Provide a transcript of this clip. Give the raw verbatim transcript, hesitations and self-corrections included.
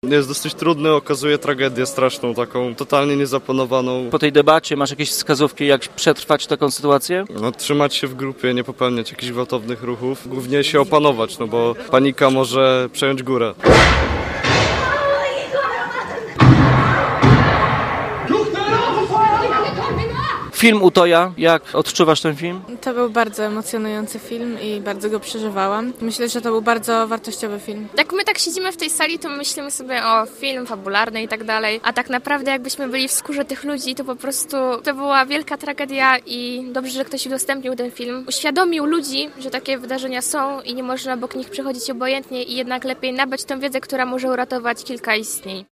Jest dosyć trudny, okazuje tragedię straszną, taką totalnie niezaplanowaną. Po tej debacie masz jakieś wskazówki, jak przetrwać taką sytuację? No, trzymać się w grupie, nie popełniać jakichś gwałtownych ruchów, głównie się opanować, no bo panika może przejąć górę. Film Utoja, jak odczuwasz ten film? To był bardzo emocjonujący film i bardzo go przeżywałam. Myślę, że to był bardzo wartościowy film. Jak my tak siedzimy w tej sali, to myślimy sobie o film fabularny i tak dalej, a tak naprawdę jakbyśmy byli w skórze tych ludzi, to po prostu to była wielka tragedia i dobrze, że ktoś udostępnił ten film. Uświadomił ludzi, że takie wydarzenia są i nie można obok nich przechodzić obojętnie i jednak lepiej nabyć tę wiedzę, która może uratować kilka istnień.